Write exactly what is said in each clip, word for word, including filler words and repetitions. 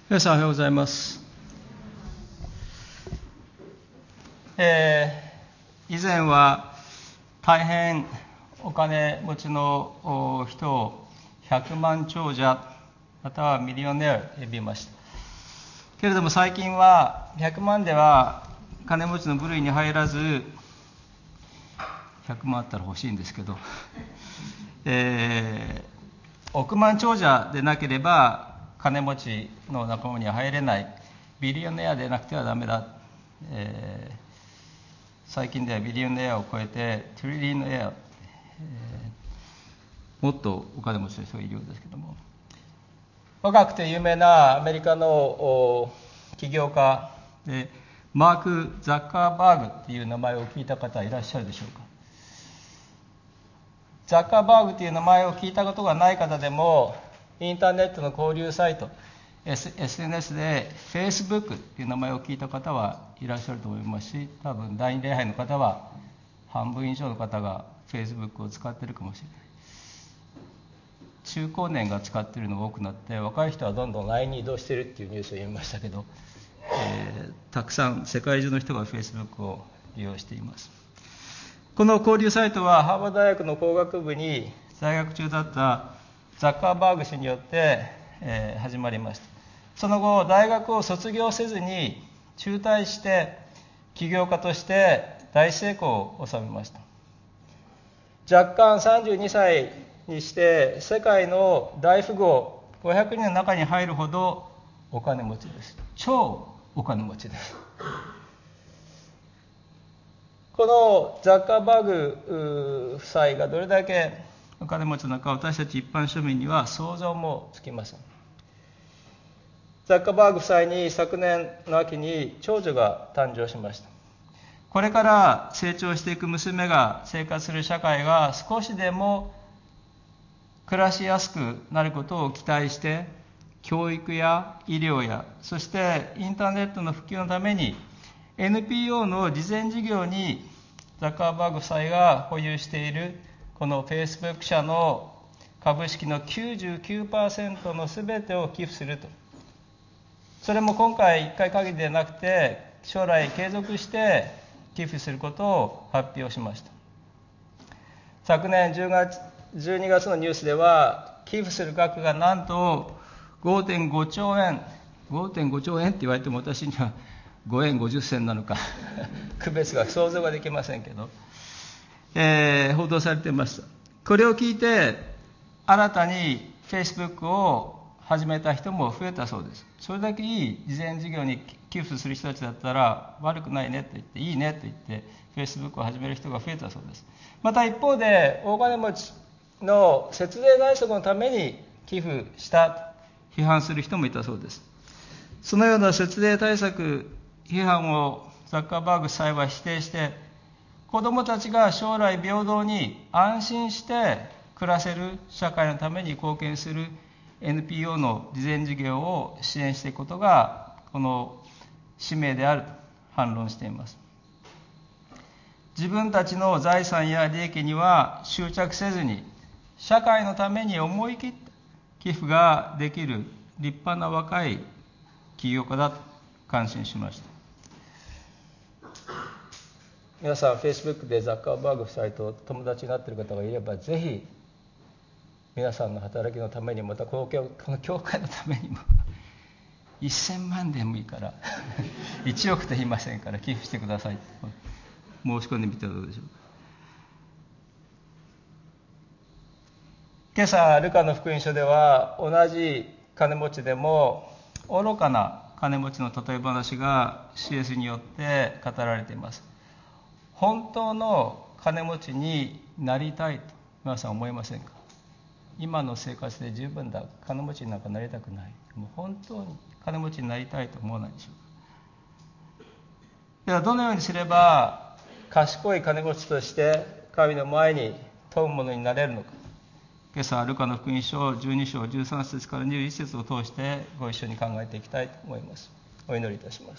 皆さんおはようございます。えー、以前は大変お金持ちの人を百万長者またはミリオネアと呼びました。けれども最近はひゃくまんでは金持ちの部類に入らず、ひゃくまんあったら欲しいんですけど、えー、億万長者でなければ金持ちの仲間には入れない、ビリオネアでなくてはダメだ、えー、最近ではビリオネアを超えてトリリオネア、えー、もっとお金持ちの人がいるようですけども、若くて有名なアメリカの起業家でマーク・ザッカーバーグっていう名前を聞いた方いらっしゃるでしょうか。ザッカーバーグという名前を聞いたことがない方でも、インターネットの交流サイト、エスエヌエス で Facebook という名前を聞いた方はいらっしゃると思いますし、多分第二礼拝の方は半分以上の方が Facebook を使っているかもしれない。中高年が使っているのが多くなって、若い人はどんどん ライン に移動しているというニュースを読みましたけど、えー、たくさん世界中の人が Facebook を利用しています。この交流サイトはハーバード大学の工学部に在学中だったザッカーバーグ氏によって、えー、始まりました。その後大学を卒業せずに中退して起業家として大成功を収めました。若干さんじゅうにさいにして世界の大富豪ごひゃくにんの中に入るほどお金持ちです。超お金持ちです。このザッカーバーグ夫妻がどれだけお金持ちなのか、私たち一般庶民には想像もつきません。ザッカーバーグ夫妻に昨年の秋に長女が誕生しました。これから成長していく娘が生活する社会が少しでも暮らしやすくなることを期待して、教育や医療や、そしてインターネットの普及のために エヌピーオー の慈善事業にザッカーバーグ夫妻が保有しているこの Facebook 社の株式の きゅうじゅうきゅうパーセント のすべてを寄付すると。それも今回いっかい限りでなくて、将来継続して寄付することを発表しました。昨年じゅうがつじゅうにがつのニュースでは、寄付する額がなんと ごてんごちょうえん、ごてんごちょうえんって言われても私にはごえんごじゅっせんなのか区別が想像ができませんけど、えー、報道されていました。これを聞いて新たに Facebook を始めた人も増えたそうです。それだけいい慈善事業に寄付する人たちだったら悪くないねと言って、いいねと言って Facebook を始める人が増えたそうです。また一方で大金持ちの節税対策のために寄付した批判する人もいたそうです。そのような節税対策批判をザッカーバーグ夫妻は否定して、子どもたちが将来平等に安心して暮らせる社会のために貢献する エヌピーオー の慈善事業を支援していくことがこの使命であると反論しています。自分たちの財産や利益には執着せずに、社会のために思い切って寄付ができる立派な若い起業家だと感心しました。皆さん Facebook でザッカーバーグ夫妻と友達になっている方がいれば、ぜひ皆さんの働きのために、またこのこの教会のためにもせんまんでもいいからいちおくと言いませんから寄付してくださいと申し込んでみてはどうでしょうか。今朝ルカの福音書では、同じ金持ちでも愚かな金持ちの例え話がシエスによって語られています。本当の金持ちになりたいと皆さん思いませんか。今の生活で十分だ、金持ちになんかなりたくない、もう本当に金持ちになりたいと思わないでしょうか。ではどのようにすれば賢い金持ちとして神の前に問うものになれるのか。今朝ルカの福音書じゅうにしょうじゅうさんせつからにじゅういっせつを通してご一緒に考えていきたいと思います。お祈りいたします。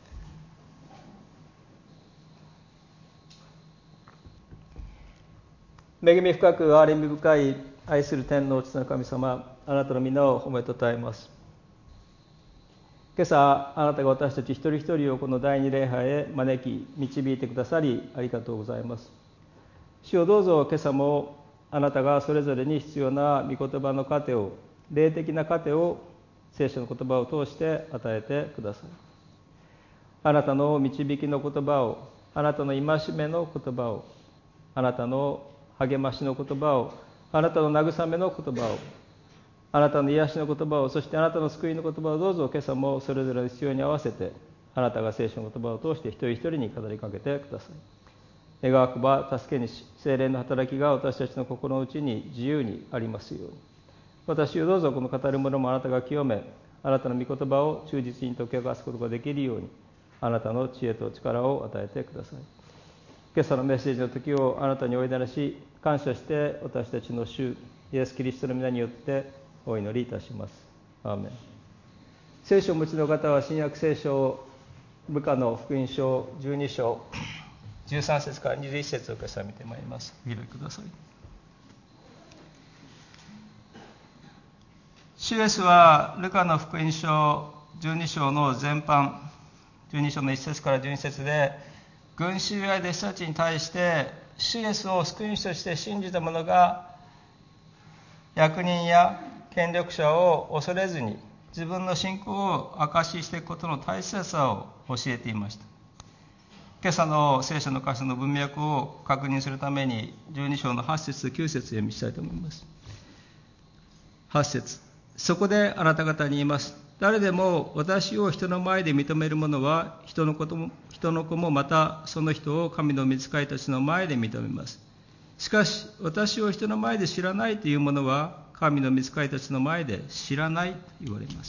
恵み深く憐れみ深い愛する天の父なる神様、あなたの皆を褒めたたえます。 今朝あなたが私たち一人一人をこの第二礼拝へ招き導いてくださりありがとうございます。主よ、どうぞ今朝もあなたがそれぞれに必要な御言葉の糧を、霊的な糧を聖書の言葉を通して与えてください。あなたの導きの言葉を、あなたの戒めの言葉を、あなたの励ましの言葉を、あなたの慰めの言葉を、あなたの癒しの言葉を、そしてあなたの救いの言葉をどうぞ今朝もそれぞれの必要に合わせて、あなたが聖書の言葉を通して一人一人に語りかけてください。願わくば助け主、聖霊の働きが私たちの心の内に自由にありますように。私をどうぞこの語るものもあなたが清め、あなたの御言葉を忠実に解き明かすことができるように、あなたの知恵と力を与えてください。今朝のメッセージの時をあなたにお委ねし、感謝して私たちの主イエス・キリストの皆によってお祈りいたします。アーメン。聖書をお持ちの方は新約聖書ルカの福音書じゅうに章じゅうさん節からにじゅういち節を今朝見てまいります。お開きください。主イエスはルカの福音書じゅうに章の前半、じゅうに章のいち節からじゅうに節で、群衆や弟子たちに対して主イエスを救い主として信じた者が役人や権力者を恐れずに自分の信仰を証ししていくことの大切さを教えていました。今朝の聖書の箇所の文脈を確認するためにじゅうに章のはち節ときゅう節を読みしたいと思います。はち節、そこであなた方に言います。誰でも私を人の前で認める者は人のことも人の子もまたその人を神の御使いたちの前で認めます。しかし私を人の前で知らないという者は神の御使いたちの前で知らないと言われます。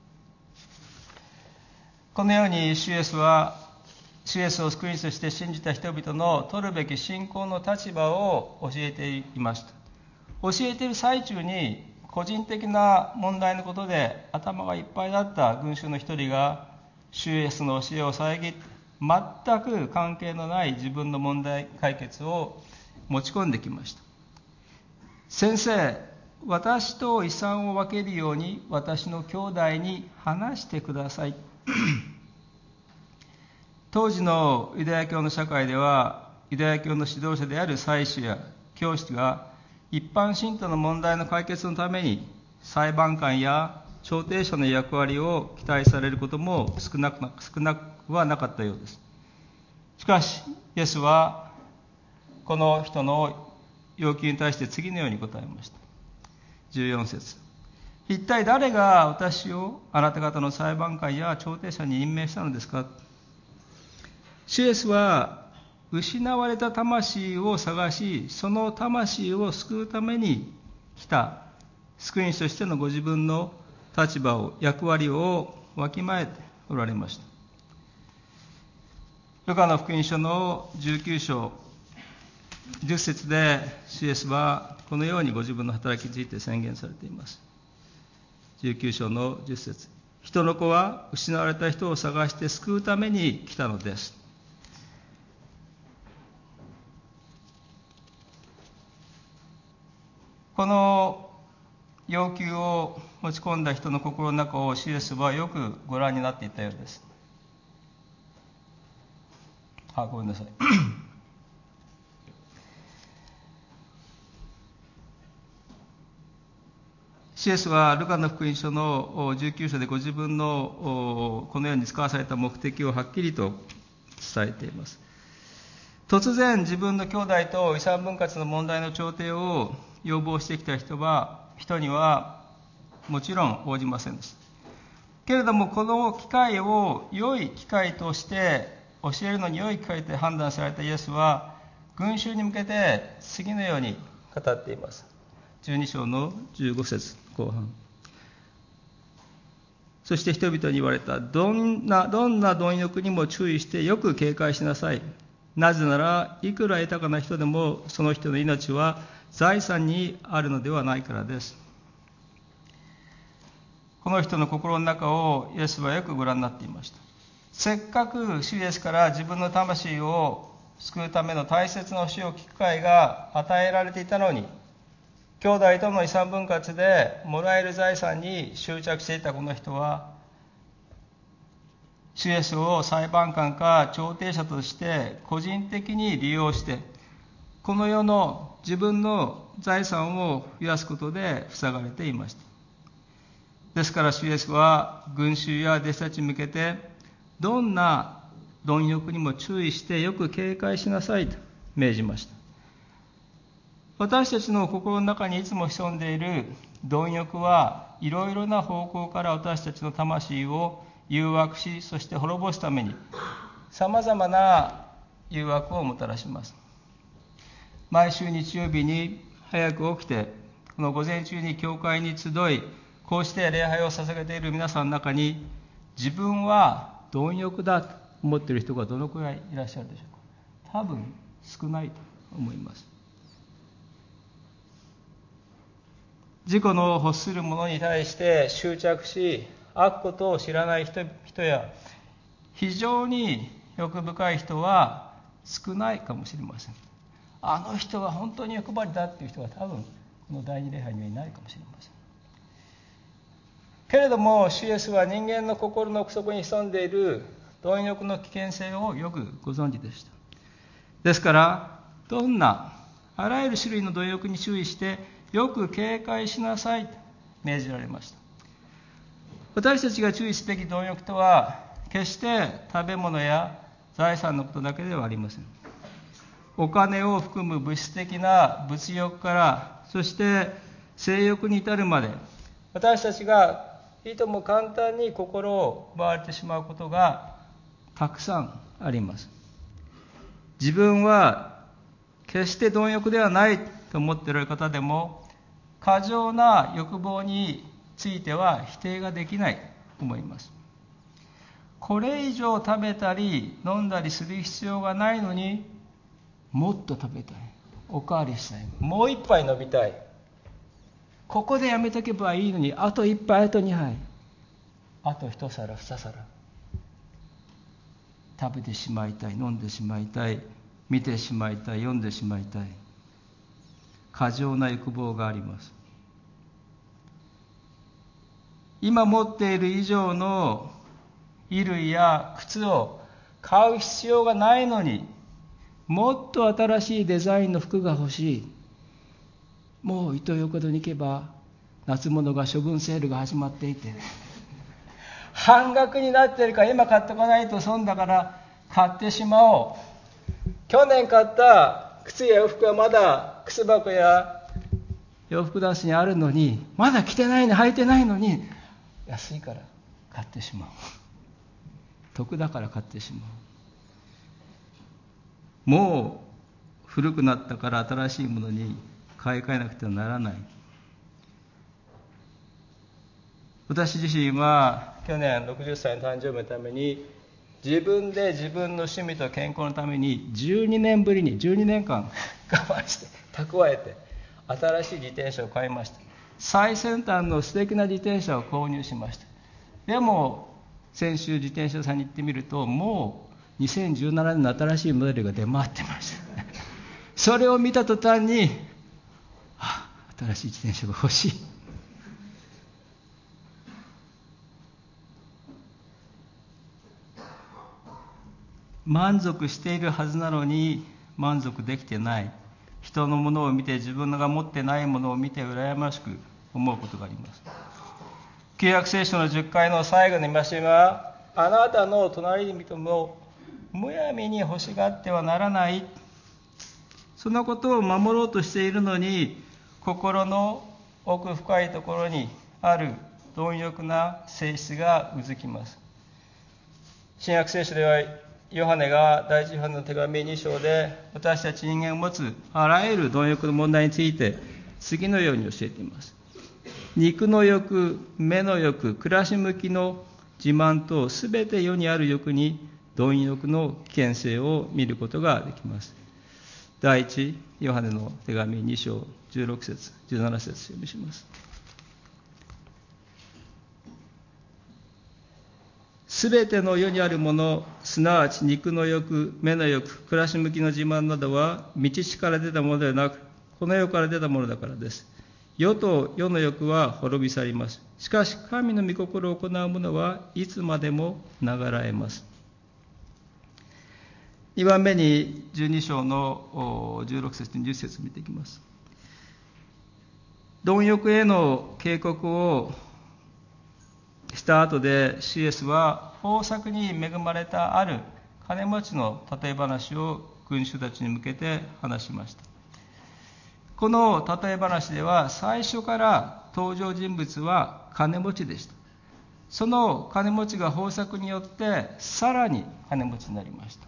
このように主イエスは主イエスを救い主として信じた人々の取るべき信仰の立場を教えていました。教えている最中に個人的な問題のことで頭がいっぱいだった群衆の一人が主イエスの教えを遮って全く関係のない自分の問題解決を持ち込んできました。先生、私と遺産を分けるように私の兄弟に話してください。当時のユダヤ教の社会ではユダヤ教の指導者である祭司や教師が一般信徒の問題の解決のために裁判官や調停者の役割を期待されることも少なくな、少なくはなかったようです。しかしイエスはこの人の要求に対して次のように答えました。じゅうよん節、一体誰が私をあなた方の裁判官や調停者に任命したのですか。主イエスは失われた魂を探し、その魂を救うために来た救い主としてのご自分の立場を、役割をわきまえておられました。ルカの福音書のじゅうきゅう章じゅっ節で主イエスはこのようにご自分の働きについて宣言されています。じゅうきゅう章のじゅっ節、人の子は失われた人を探して救うために来たのです。この要求を持ち込んだ人の心の中を主イエスはよくご覧になっていたようです。あ、ごめんなさい。主イエスはルカの福音書のじゅうきゅう章でご自分のこのように使わされた目的をはっきりと伝えています。突然自分の兄弟と遺産分割の問題の調停を要望してきた人は人にはもちろん応じませんでした。けれどもこの機会を良い機会として教えるのに良い機会と判断されたイエスは群衆に向けて次のように語っています。じゅうに章のじゅうご節後半、そして人々に言われた。どんなどんな貪欲にも注意してよく警戒しなさい。なぜならいくら豊かな人でもその人の命は財産にあるのではないからです。この人の心の中をイエスはよくご覧になっていました。せっかく主イエスから自分の魂を救うための大切な教えを聞く機会が与えられていたのに、兄弟との遺産分割でもらえる財産に執着していたこの人は主イエスを裁判官か調停者として個人的に利用して、この世の自分の財産を増やすことで塞がれていました。ですから主イエスは群衆や弟子たちに向けて、どんな貪欲にも注意してよく警戒しなさいと命じました。私たちの心の中にいつも潜んでいる貪欲はいろいろな方向から私たちの魂を誘惑し、そして滅ぼすためにさまざまな誘惑をもたらします。毎週日曜日に早く起きて、この午前中に教会に集い、こうして礼拝を捧げている皆さんの中に、自分は貪欲だと思っている人がどのくらいいらっしゃるでしょうか。多分少ないと思います。自己の欲するものに対して執着し、悪ことを知らない 人, 人や非常に欲深い人は少ないかもしれません。あの人は本当に欲張りだっていう人は多分この第二礼拝にはいないかもしれません。けれども主イエスは人間の心の奥底に潜んでいる貪欲の危険性をよくご存知でした。ですからどんなあらゆる種類の貪欲に注意してよく警戒しなさいと命じられました。私たちが注意すべき貪欲とは決して食べ物や財産のことだけではありません。お金を含む物質的な物欲から、そして性欲に至るまで、私たちがいとも簡単に心を奪われてしまうことがたくさんあります。自分は決して貪欲ではないと思っている方でも、過剰な欲望については否定ができないと思います。これ以上食べたり飲んだりする必要がないのに、もっと食べたい、おかわりしたい、もう一杯飲みたい、ここでやめとけばいいのに、あと一杯、あと二杯、あと一皿二皿食べてしまいたい、飲んでしまいたい、見てしまいたい、読んでしまいたい、過剰な欲望があります。今持っている以上の衣類や靴を買う必要がないのに、もっと新しいデザインの服が欲しい。もうイトーヨーカドーに行けば夏物が処分セールが始まっていて、半額になっているから今買っておかないと損だから買ってしまおう。去年買った靴や洋服はまだ靴箱や洋服ダンスにあるのに、まだ着てないのに履いてないのに、安いから買ってしまう、得だから買ってしまう。もう古くなったから新しいものに買い替えなくてはならない。私自身は去年ろくじゅっさいの誕生日のために、自分で自分の趣味と健康のためにじゅうにねんぶりにじゅうにねんかん我慢して蓄えて新しい自転車を買いました。最先端の素敵な自転車を購入しました。でも先週自転車屋さんに行ってみると、もうにせんじゅうななねんの新しいモデルが出回ってました。それを見た途端に、あ、新しい自転車が欲しい。満足しているはずなのに満足できてない。人のものを見て、自分が持ってないものを見て羨ましく思うことがあります。旧約聖書のじゅっかいの最後の戒めは、あなたの隣人もむやみに欲しがってはならない。そのことを守ろうとしているのに、心の奥深いところにある貪欲な性質がうずきます。新約聖書ではヨハネが第一ヨハネの手紙に章で、私たち人間を持つあらゆる貪欲の問題について次のように教えています。肉の欲、目の欲、暮らし向きの自慢と、すべて世にある欲に貪欲の危険性を見ることができます。第一ヨハネの手紙に章じゅうろく節じゅうなな節読みします。すべての世にあるもの、すなわち肉の欲、目の欲、暮らし向きの自慢などは、道地から出たものではなく、この世から出たものだからです。 世と世の欲は滅び去ります。しかし神の御心を行う者はいつまでも流らえます。にばんめにじゅうに章のじゅうろく節にじゅっ節見ていきます。貪欲への警告をした後でシエスは豊作に恵まれたある金持ちの例え話を群衆たちに向けて話しました。この例え話では最初から登場人物は金持ちでした。その金持ちが豊作によってさらに金持ちになりました。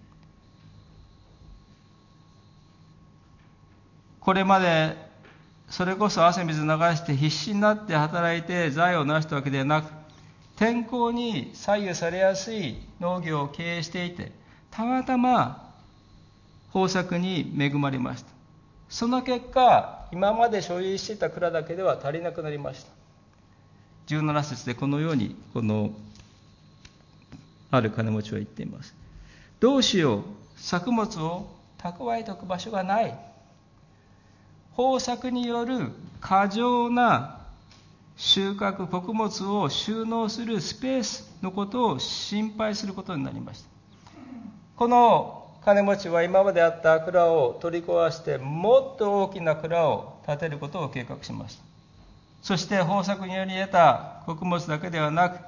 これまでそれこそ汗水流して必死になって働いて財を成したわけではなく、天候に左右されやすい農業を経営していて、たまたま豊作に恵まれました。その結果、今まで所有していた蔵だけでは足りなくなりました。じゅうなな節でこのようにこのある金持ちは言っています。どうしよう、作物を蓄えておく場所がない。豊作による過剰な収穫、穀物を収納するスペースのことを心配することになりました。この金持ちは今まであった蔵を取り壊してもっと大きな蔵を建てることを計画しました。そして豊作により得た穀物だけではなく、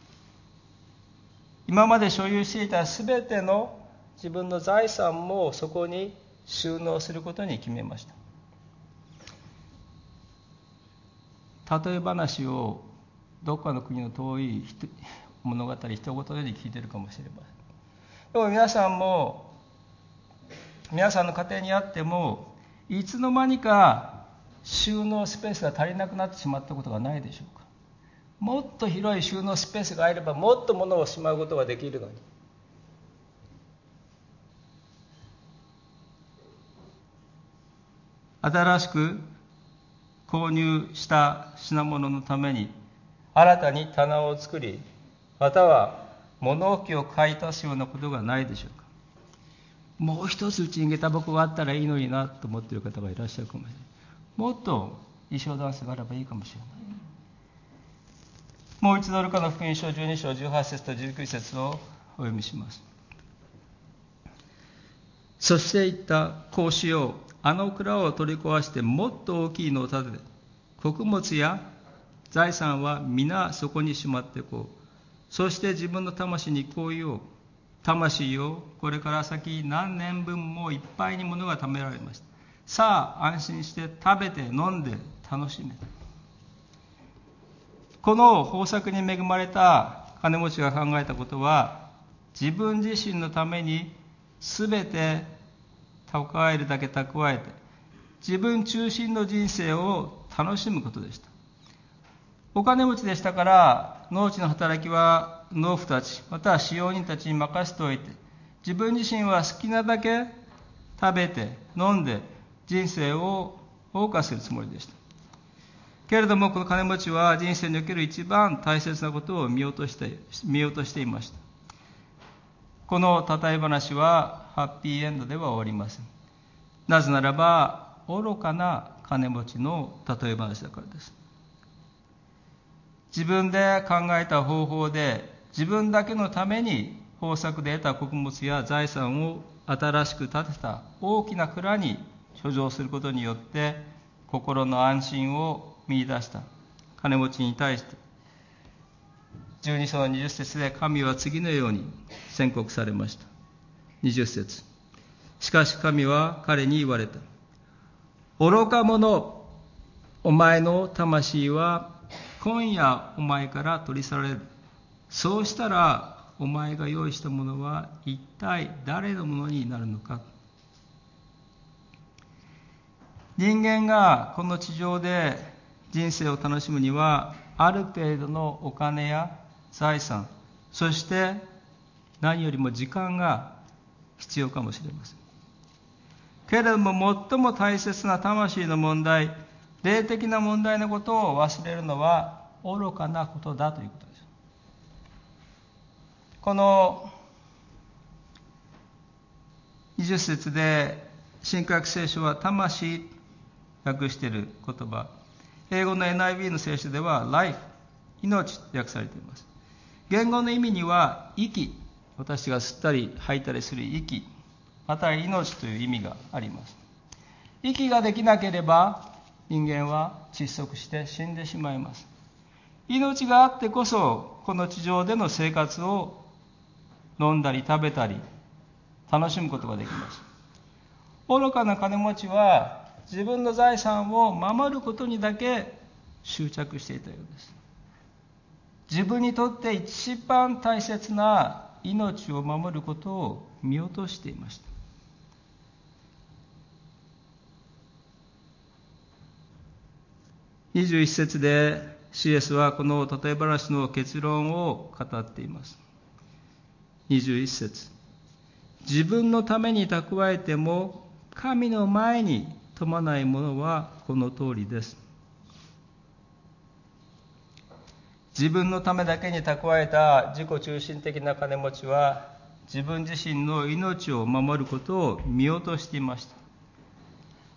今まで所有していたすべての自分の財産もそこに収納することに決めました。例え話をどっかの国の遠い物語、一言で聞いているかもしれません。でも皆さんも皆さんの家庭にあっても、いつの間にか収納スペースが足りなくなってしまったことがないでしょうか。もっと広い収納スペースがあればもっと物をしまうことができるのに、新しく購入した品物のために新たに棚を作り、または物置を買い足すようなことがないでしょうか。もう一つうちに下駄箱があったらいいのになと思っている方がいらっしゃるかもしれない。もっと衣装ダンスがあればいいかもしれない。もう一度ルカの福音書じゅうに章じゅうはち節とじゅうきゅう節をお読みします。そして言った、こうしよう。あの蔵を取り壊してもっと大きいのを建てて、穀物や財産は皆そこにしまっていこう。そして自分の魂にこう言おう。魂よ、これから先何年分もいっぱいに物が貯められました。さあ安心して食べて飲んで楽しめ。この豊作に恵まれた金持ちが考えたことは、自分自身のために全て蓄えるだけ蓄えて、自分中心の人生を楽しむことでした。お金持ちでしたから、農地の働きは農夫たち、または使用人たちに任せておいて、自分自身は好きなだけ食べて飲んで人生を謳歌するつもりでした。けれどもこの金持ちは人生における一番大切なことを見落として、見落としていました。この例え話はハッピーエンドでは終わりません。なぜならば愚かな金持ちの例え話だからです。自分で考えた方法で自分だけのために豊作で得た穀物や財産を新しく建てた大きな蔵に所蔵することによって心の安心を見出した金持ちに対して、じゅうに章のにじゅう節で神は次のように宣告されました。にじゅう節、しかし神は彼に言われた。愚か者、お前の魂は今夜お前から取り去られる。そうしたらお前が用意したものは一体誰のものになるのか。人間がこの地上で人生を楽しむには、ある程度のお金や財産、そして何よりも時間が必要かもしれません。けれども最も大切な魂の問題、霊的な問題のことを忘れるのは愚かなことだということです。このにじゅう節で新約聖書は魂訳している言葉、 英語の エヌアイビー の聖書では life、命と訳されています。言語の意味には息、私が吸ったり吐いたりする息、また命という意味があります。息ができなければ人間は窒息して死んでしまいます。命があってこそこの地上での生活を飲んだり食べたり楽しむことができます。愚かな金持ちは自分の財産を守ることにだけ執着していたようです。自分にとって一番大切な命を守ることを見落としていました。にじゅういち節で シーエス はこの例え話の結論を語っています。にじゅういち節、自分のために蓄えても神の前に富まないものはこの通りです。自分のためだけに蓄えた自己中心的な金持ちは自分自身の命を守ることを見落としていました。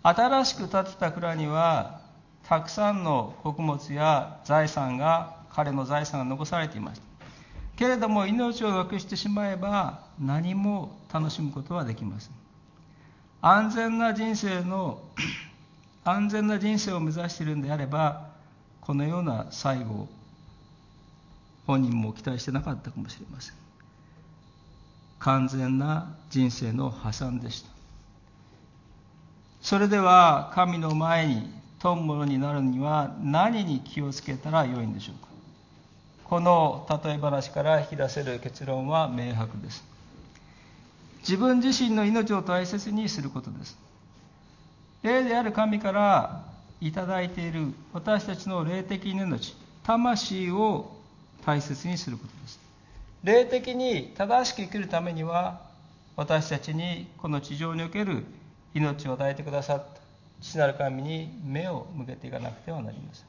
新しく建てた蔵にはたくさんの穀物や財産が彼の財産が残されていました。けれども命をなくしてしまえば何も楽しむことはできません。安全な人生の安全な人生を目指しているのであればこのような最後を本人も期待してなかったかもしれません。完全な人生の破産でした。それでは神の前に富むものになるには何に気をつけたらよいんでしょうか。この例え話から引き出せる結論は明白です。自分自身の命を大切にすることです。霊である神からいただいている私たちの霊的な命、魂を大切にすることです。霊的に正しく生きるためには私たちにこの地上における命を与えてくださった父なる神に目を向けていかなくてはなりません。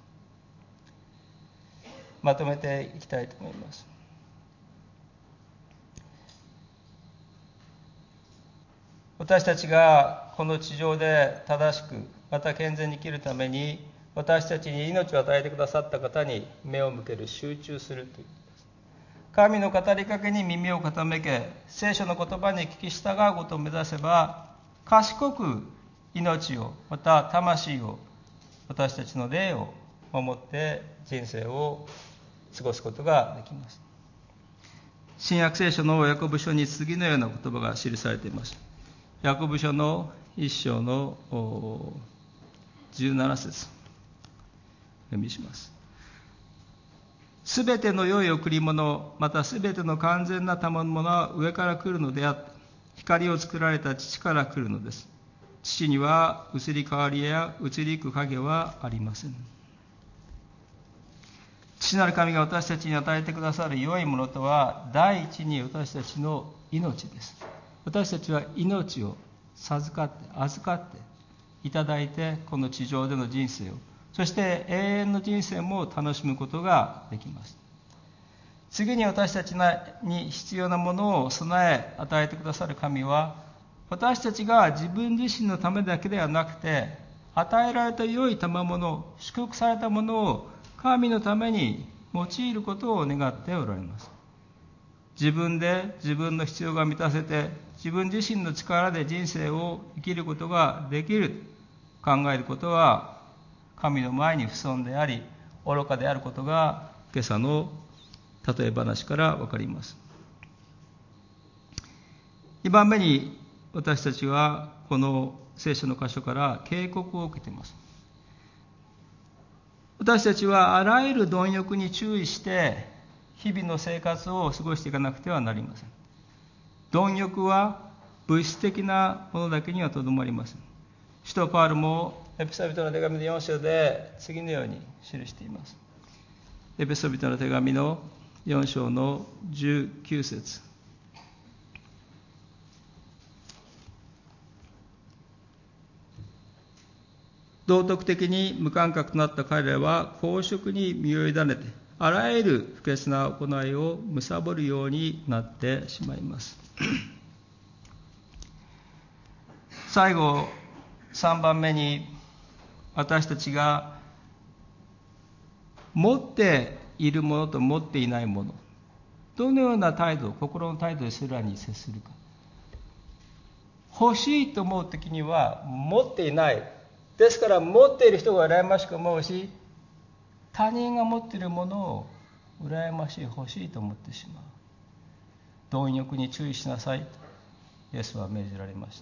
まとめていきたいと思います。私たちがこの地上で正しくまた健全に生きるために私たちに命を与えてくださった方に目を向ける、集中するということです。神の語りかけに耳を傾け、聖書の言葉に聞き従うことを目指せば、賢く命をまた魂を私たちの霊を守って人生を過ごすことができます。新約聖書のヤコブ書に次のような言葉が記されています。ヤコブ書の一章のじゅうなな節読みします。すべての良い贈り物、またすべての完全な賜物は上から来るのであって、光を作られた父から来るのです。父には移り変わりや移りゆく影はありません。父なる神が私たちに与えてくださる良いものとは、第一に私たちの命です。私たちは命を授かって、預かっていただいて、この地上での人生を、そして永遠の人生も楽しむことができます。次に私たちに必要なものを備え与えてくださる神は、私たちが自分自身のためだけではなくて、与えられた良い賜物、祝福されたものを神のために用いることを願っておられます。自分で自分の必要が満たせて、自分自身の力で人生を生きることができる考えることは、神の前に不遜であり愚かであることが今朝の例え話から分かります。にばんめに、私たちはこの聖書の箇所から警告を受けています。私たちはあらゆる貪欲に注意して日々の生活を過ごしていかなくてはなりません。貪欲は物質的なものだけにはとどまりません。使徒パウロもエペソビトの手紙のよん章で次のように記しています。エペソビトの手紙のよん章のじゅうきゅう節。道徳的に無感覚となった彼らは公職に身を委ねて、あらゆる不潔な行いを貪るようになってしまいます。最後、さんばんめに、私たちが持っているものと持っていないもの、どのような態度、心の態度でそれらに接するか。欲しいと思うときには持っていない。ですから持っている人が羨ましく思うし、他人が持っているものを羨ましい、欲しいと思ってしまう。貪欲に注意しなさいとイエスは命じられました。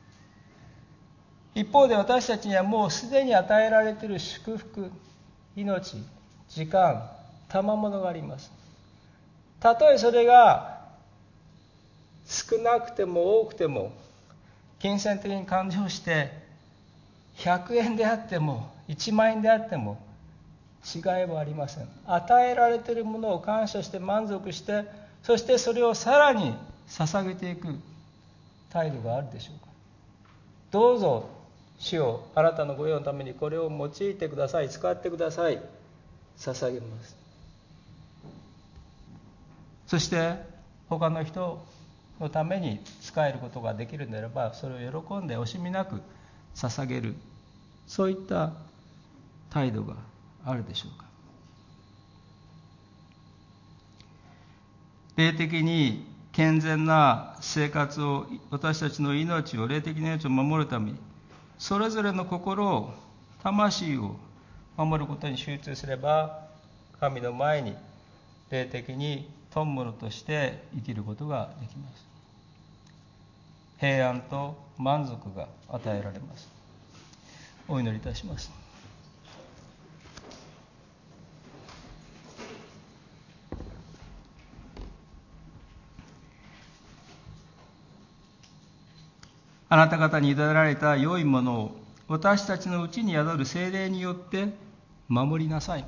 一方で私たちにはもうすでに与えられている祝福、命、時間、賜物があります。たとえそれが少なくても多くても、金銭的に勘定してひゃくえんであってもいちまんえんであっても違いはありません。与えられているものを感謝して満足して、そしてそれをさらに捧げていく態度があるでしょうか。どうぞ主よ、あなたの御用のためにこれを用いてください、使ってください、捧げます。そして他の人のために使えることができるならば、それを喜んで惜しみなく捧げる、そういった態度があるでしょうか。霊的に健全な生活を、私たちの命を、霊的な命を守るために、それぞれの心を、魂を守ることに集中すれば、神の前に霊的に富むものとして生きることができます。平安と満足が与えられます。お祈りいたします。あなた方に委ねられた良いものを私たちのうちに宿る聖霊によって守りなさい。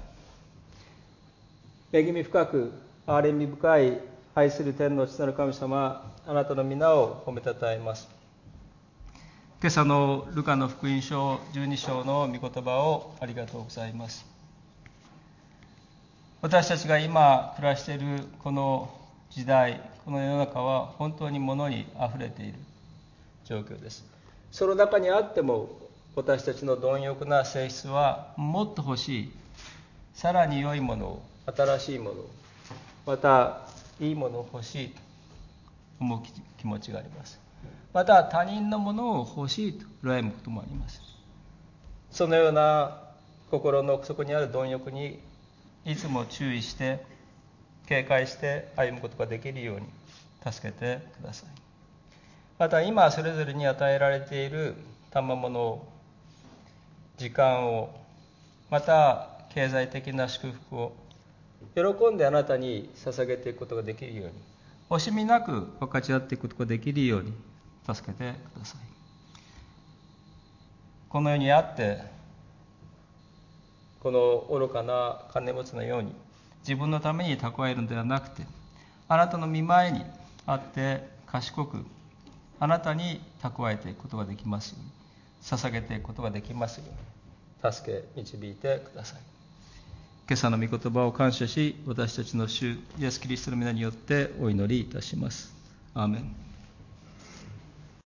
恵み深く憐れみ深い愛する天の父なる神様、あなたの皆を褒めたたえます。今朝のルカの福音書じゅうに章の御言葉をありがとうございます。私たちが今暮らしているこの時代、この世の中は本当に物にあふれている状況です。その中にあっても私たちの貪欲な性質は、もっと欲しい、さらに良いものを、新しいものを、またいいものを欲しいと思う気持ちがあります。また他人のものを欲しいと羨むこともあります。そのような心の奥底にある貪欲にいつも注意して警戒して歩むことができるように助けてください。また今それぞれに与えられている賜物を、時間を、また経済的な祝福を喜んであなたに捧げていくことができるように、惜しみなく分かち合っていくことができるように助けてください。この世にあってこの愚かな金持ちのように自分のために蓄えるのではなくて、あなたの御前にあって賢くあなたに蓄えていくことができますように、捧げていくことができますように助け導いてください。今朝の御言葉を感謝し、私たちの主イエスキリストの皆によってお祈りいたします。アーメン。